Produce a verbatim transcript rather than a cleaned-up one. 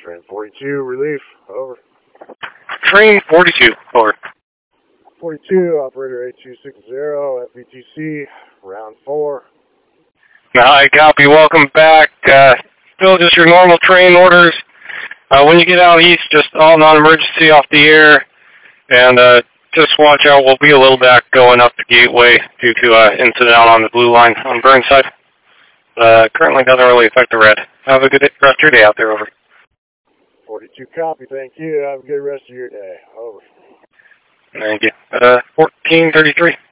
Train forty-two, relief, over. Train forty-two, over. forty-two, operator eight two six zero, F B T C, round four. Hi, copy, welcome back. Uh, still just your normal train orders. Uh, when you get out east, just all non-emergency off the air, and uh, just watch out, we'll be a little back going up the gateway due to uh, incident out on the blue line on Burnside. Uh, currently doesn't really affect the red. Have a good rest of your day out there, over. forty-two, copy, thank you. Have a good rest of your day, over. Thank you. Uh, fourteen thirty-three.